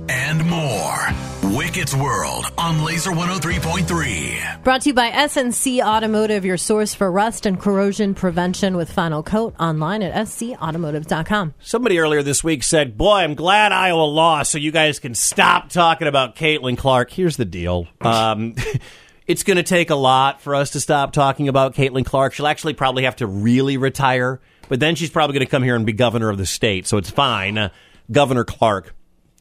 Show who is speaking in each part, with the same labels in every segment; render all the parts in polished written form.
Speaker 1: and more. Wicked's World on Laser 103.3.
Speaker 2: Brought to you by SNC Automotive, your source for rust and corrosion prevention with Final Coat, online at scautomotive.com.
Speaker 3: Somebody earlier this week said, boy, I'm glad Iowa lost so you guys can stop talking about Caitlin Clark. Here's the deal. It's going to take a lot for us to stop talking about Caitlin Clark. She'll actually probably have to really retire, but then she's probably going to come here and be governor of the state, so it's fine. Governor Clark,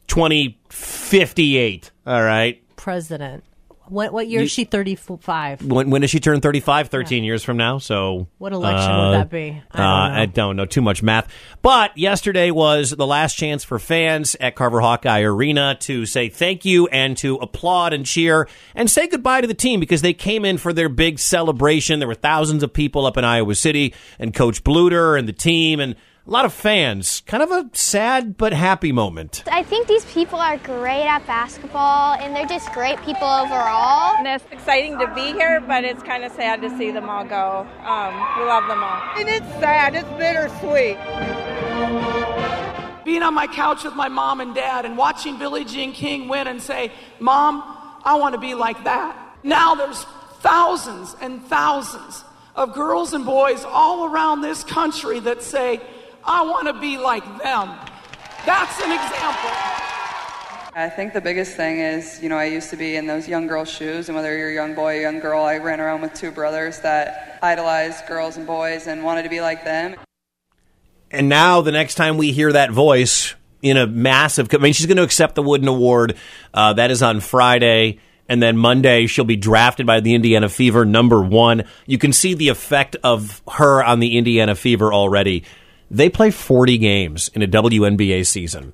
Speaker 3: 2058, all right?
Speaker 2: President. What year is she 35?
Speaker 3: When does she turn 35? 13 years from now. So
Speaker 2: what election would that be?
Speaker 3: I don't know. Too much math. But yesterday was the last chance for fans at Carver Hawkeye Arena to say thank you and to applaud and cheer and say goodbye to the team because they came in for their big celebration. There were thousands of people up in Iowa City and Coach Bluter and the team and a lot of fans. Kind of a sad but happy moment.
Speaker 4: I think these people are great at basketball, and they're just great people overall.
Speaker 5: And it's exciting to be here, but it's kind of sad to see them all go. We love them all.
Speaker 6: And it's sad. It's bittersweet. Being on my couch with my mom and dad and watching Billie Jean King win and say, Mom, I want to be like that. Now there's thousands and thousands of girls and boys all around this country that say, I want to be like them. That's an example.
Speaker 7: I think the biggest thing is, I used to be in those young girls' shoes, and whether you're a young boy or young girl, I ran around with two brothers that idolized girls and boys and wanted to be like them.
Speaker 3: And now the next time we hear that voice in a massive, she's going to accept the Wooden Award. That is on Friday. And then Monday, she'll be drafted by the Indiana Fever, #1. You can see the effect of her on the Indiana Fever already. They play 40 games in a WNBA season.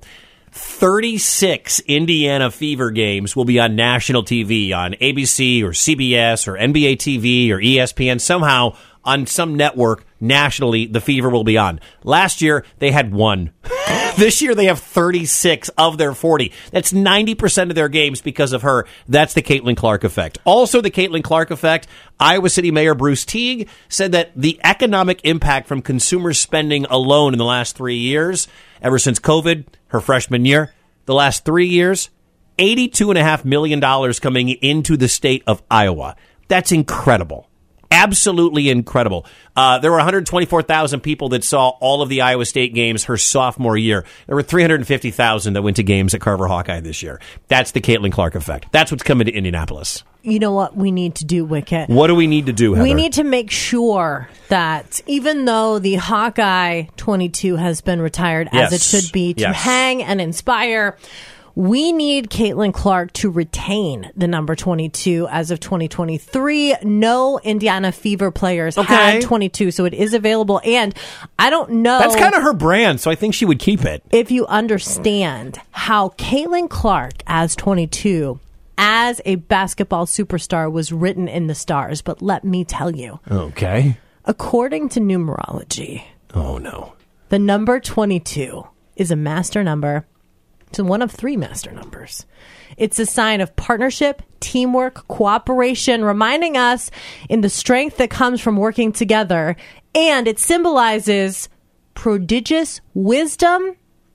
Speaker 3: 36 Indiana Fever games will be on national TV, on ABC or CBS or NBA TV or ESPN. Somehow, on some network, nationally, the Fever will be on. Last year, they had 1. This year, they have 36 of their 40. That's 90% of their games because of her. That's the Caitlin Clark effect. Also, the Caitlin Clark effect, Iowa City Mayor Bruce Teague said that the economic impact from consumer spending alone in the last 3 years, ever since COVID, her freshman year, the last 3 years, $82.5 million coming into the state of Iowa. That's incredible. Absolutely incredible. There were 124,000 people that saw all of the Iowa State games her sophomore year. There were 350,000 that went to games at Carver Hawkeye this year. That's the Caitlin Clark effect. That's what's coming to Indianapolis.
Speaker 2: You know what we need to do, Wicket?
Speaker 3: What do we need to do, Heather?
Speaker 2: We need to make sure that even though the Hawkeye 22 has been retired, as it should be, to hang and inspire, we need Caitlin Clark to retain the number 22 as of 2023. No Indiana Fever players had 22, so it is available. And I don't know.
Speaker 3: That's kind of her brand, so I think she would keep it.
Speaker 2: If you understand how Caitlin Clark as 22, as a basketball superstar, was written in the stars. But let me tell you.
Speaker 3: Okay.
Speaker 2: According to numerology.
Speaker 3: Oh, no.
Speaker 2: The number 22 is a master number. It's one of 3 master numbers. It's a sign of partnership, teamwork, cooperation, reminding us in the strength that comes from working together. And it symbolizes prodigious wisdom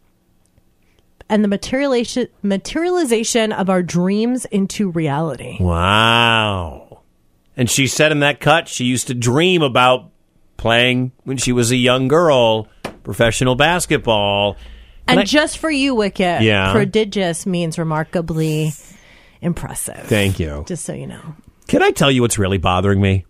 Speaker 2: and the materialization of our dreams into reality.
Speaker 3: Wow. And she said in that cut she used to dream about playing, when she was a young girl, professional basketball.
Speaker 2: And just for you, Wicket, prodigious means remarkably impressive.
Speaker 3: Thank you.
Speaker 2: Just so you know.
Speaker 3: Can I tell you what's really bothering me?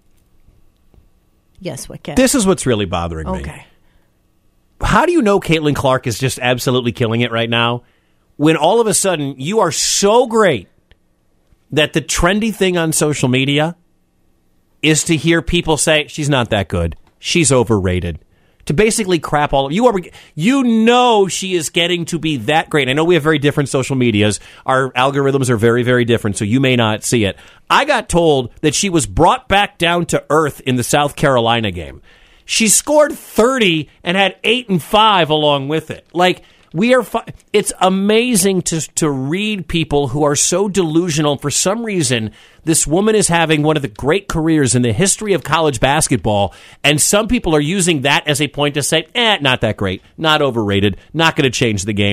Speaker 2: Yes, Wicket.
Speaker 3: This is what's really bothering me.
Speaker 2: Okay.
Speaker 3: How do you know Caitlin Clark is just absolutely killing it right now when all of a sudden you are so great that the trendy thing on social media is to hear people say, she's not that good, she's overrated. To basically crap all over you know she is getting to be that great. I know we have very different social medias. Our algorithms are very, very different, so you may not see it. I got told that she was brought back down to earth in the South Carolina game. She scored 30 and had 8 and 5 along with it. Like, it's amazing to read people who are so delusional. For some reason, this woman is having one of the great careers in the history of college basketball, and some people are using that as a point to say, not that great, not overrated, not going to change the game.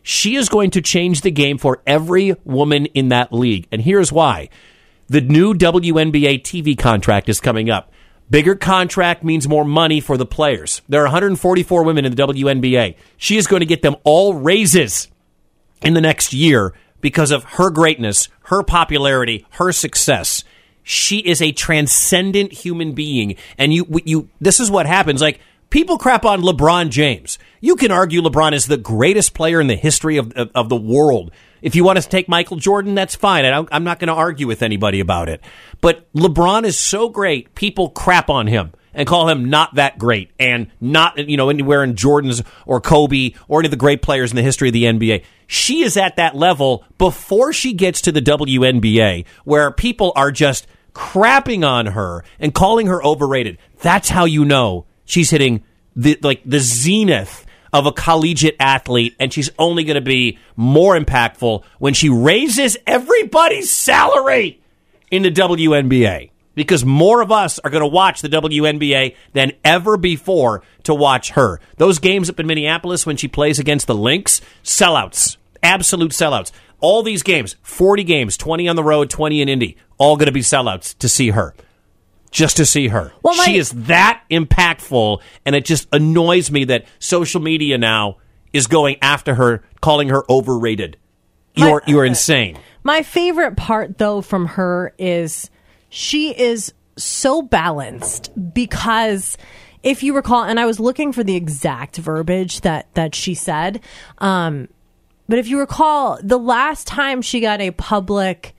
Speaker 3: She is going to change the game for every woman in that league. And here's why. The new WNBA TV contract is coming up. Bigger contract means more money for the players. There are 144 women in the WNBA. She is going to get them all raises in the next year because of her greatness, her popularity, her success. She is a transcendent human being. And this is what happens. Like, people crap on LeBron James. You can argue LeBron is the greatest player in the history of the world. If you want to take Michael Jordan, that's fine. I'm not going to argue with anybody about it. But LeBron is so great, people crap on him and call him not that great and not, anywhere in Jordan's or Kobe or any of the great players in the history of the NBA. She is at that level before she gets to the WNBA, where people are just crapping on her and calling her overrated. That's how you know she's hitting the zenith of a collegiate athlete, and she's only going to be more impactful when she raises everybody's salary in the WNBA, because more of us are going to watch the WNBA than ever before to watch her. Those games up in Minneapolis when she plays against the Lynx, sellouts, absolute sellouts. All these games, 40 games, 20 on the road, 20 in Indy, all going to be sellouts to see her. Just to see her. Well, she is that impactful, and it just annoys me that social media now is going after her, calling her overrated. You're insane.
Speaker 2: My favorite part, though, from her is she is so balanced, because if you recall, and I was looking for the exact verbiage that she said, but if you recall, the last time she got a public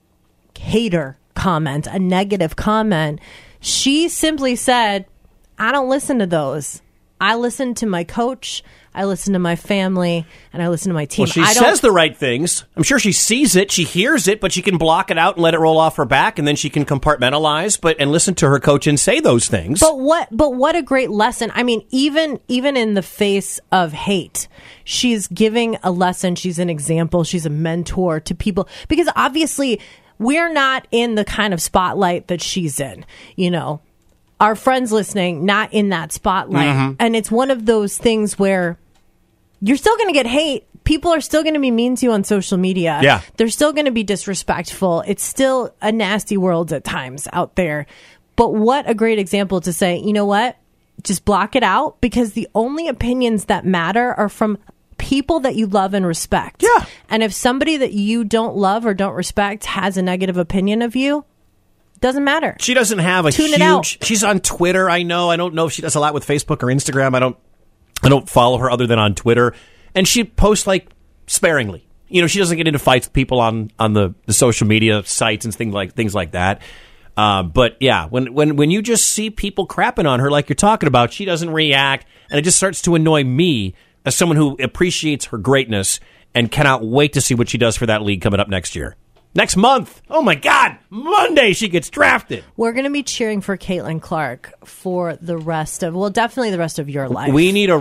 Speaker 2: hater comment, a negative comment, she simply said, I don't listen to those. I listen to my coach, I listen to my family, and I listen to my team.
Speaker 3: Well, she says the right things. I'm sure she sees it, she hears it, but she can block it out and let it roll off her back, and then she can compartmentalize and listen to her coach and say those things.
Speaker 2: But what a great lesson. I mean, even in the face of hate, she's giving a lesson, she's an example, she's a mentor to people, because obviously we're not in the kind of spotlight that she's in, Our friends listening, not in that spotlight. Mm-hmm. And it's one of those things where you're still going to get hate. People are still going to be mean to you on social media.
Speaker 3: Yeah.
Speaker 2: They're still going to be disrespectful. It's still a nasty world at times out there. But what a great example to say, you know what? Just block it out, because the only opinions that matter are from people that you love and respect.
Speaker 3: Yeah.
Speaker 2: And if somebody that you don't love or don't respect has a negative opinion of you, doesn't matter.
Speaker 3: She doesn't have a
Speaker 2: Tune it out.
Speaker 3: She's on Twitter, I know. I don't know if she does a lot with Facebook or Instagram. I don't follow her other than on Twitter. And she posts sparingly. She doesn't get into fights with people on the social media sites and things like that. But yeah, when you just see people crapping on her like you're talking about, she doesn't react, and it just starts to annoy me as someone who appreciates her greatness and cannot wait to see what she does for that league coming up next year. Next month. Oh, my God. Monday she gets drafted.
Speaker 2: We're going to be cheering for Caitlin Clark for definitely the rest of your life.
Speaker 3: We need a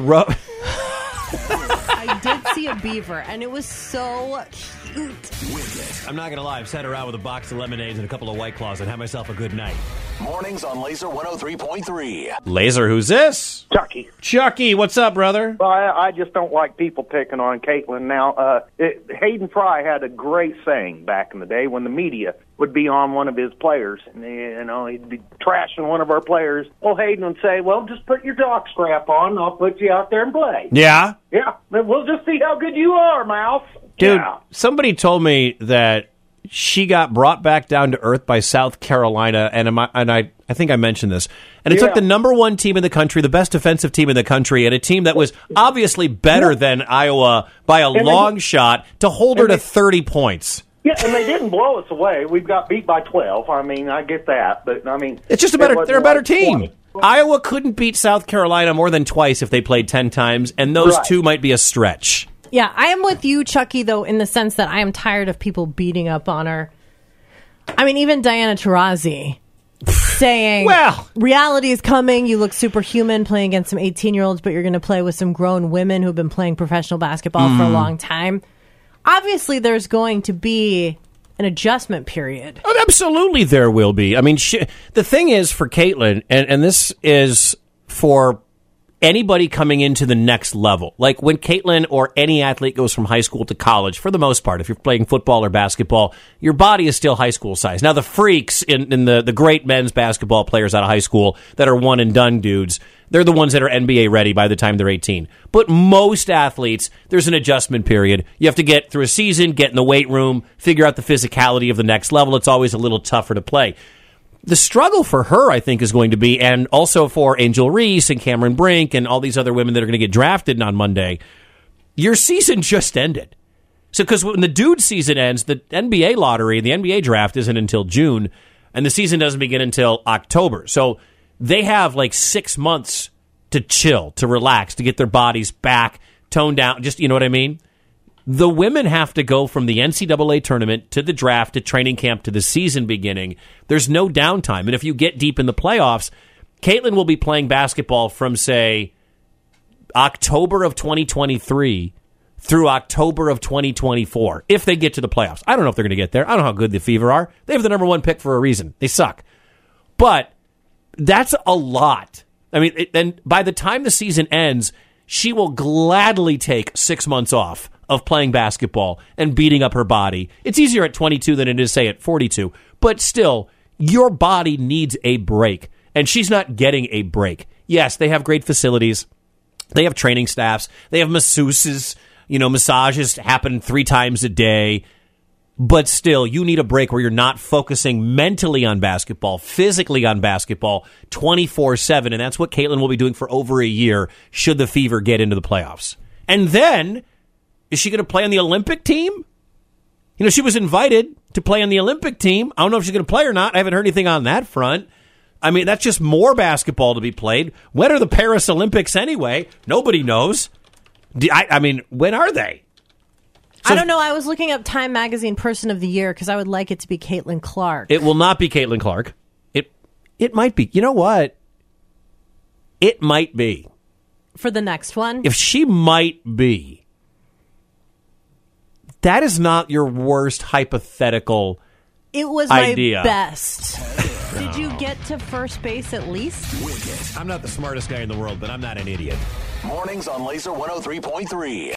Speaker 2: I did see a beaver, and it was so cute.
Speaker 3: I'm not going to lie. I've sat around with a box of lemonades and a couple of White Claws and had myself a good night.
Speaker 1: Mornings on Laser 103.3.
Speaker 3: Laser, who's this? Chucky, what's up, brother?
Speaker 8: Well, I just don't like people picking on Caitlin. Now, Hayden Fry had a great saying back in the day when the media would be on one of his players, and he'd be trashing one of our players. Well, Hayden would say, well, just put your jock strap on, and I'll put you out there and play.
Speaker 3: Yeah?
Speaker 8: Yeah, we'll just see how good you are, Mouse.
Speaker 3: Dude,
Speaker 8: yeah.
Speaker 3: Somebody told me that she got brought back down to earth by South Carolina, and I think I mentioned this. And it took the number one team in the country, the best defensive team in the country, and a team that was obviously better than Iowa by a long shot to hold her to 30 points.
Speaker 8: Yeah, and they didn't blow us away. We got beat by 12. I mean, I get that, but I mean,
Speaker 3: it's just they're a better team. 20. Iowa couldn't beat South Carolina more than twice if they played 10 times, and those two might be a stretch.
Speaker 2: Yeah, I am with you, Chucky, though, in the sense that I am tired of people beating up on her. I mean, even Diana Taurasi saying, well, reality is coming. You look superhuman playing against some 18-year-olds, but you're going to play with some grown women who've been playing professional basketball for a long time. Obviously, there's going to be an adjustment period.
Speaker 3: Oh, absolutely there will be. I mean, the thing is for Caitlin, and this is for anybody coming into the next level, like when Caitlin or any athlete goes from high school to college, for the most part, if you're playing football or basketball, your body is still high school size. Now, the freaks in the great men's basketball players out of high school that are one and done dudes, they're the ones that are NBA ready by the time they're 18. But most athletes, there's an adjustment period. You have to get through a season, get in the weight room, figure out the physicality of the next level. It's always a little tougher to play. The struggle for her, I think, is going to be, and also for Angel Reese and Cameron Brink and all these other women that are going to get drafted on Monday, your season just ended. So, because when the dude season ends, the NBA lottery, the NBA draft isn't until June, and the season doesn't begin until October. So they have like 6 months to chill, to relax, to get their bodies back, toned down, just, you know what I mean? The women have to go from the NCAA tournament to the draft to training camp to the season beginning. There's no downtime. And if you get deep in the playoffs, Caitlin will be playing basketball from, say, October of 2023 through October of 2024, if they get to the playoffs. I don't know if they're going to get there. I don't know how good the Fever are. They have the number one pick for a reason. They suck. But that's a lot. I mean, then by the time the season ends, she will gladly take 6 months off of playing basketball and beating up her body. It's easier at 22 than it is, say, at 42. But still, your body needs a break. And she's not getting a break. Yes, they have great facilities. They have training staffs. They have masseuses. You know, massages happen 3 times a day. But still, you need a break where you're not focusing mentally on basketball, physically on basketball, 24/7. And that's what Caitlin will be doing for over a year should the Fever get into the playoffs. And then, is she going to play on the Olympic team? You know, she was invited to play on the Olympic team. I don't know if she's going to play or not. I haven't heard anything on that front. I mean, that's just more basketball to be played. When are the Paris Olympics anyway? Nobody knows. I mean, when are they? So,
Speaker 2: I don't know. I was looking up Time Magazine Person of the Year because I would like it to be Caitlin Clark.
Speaker 3: It will not be Caitlin Clark. It might be. You know what? It might be.
Speaker 2: For the next one?
Speaker 3: If she might be, that is not your worst hypothetical
Speaker 2: It was
Speaker 3: idea.
Speaker 2: My best. Did you get to first base at least?
Speaker 3: I'm not the smartest guy in the world, but I'm not an idiot.
Speaker 1: Mornings on Laser 103.3.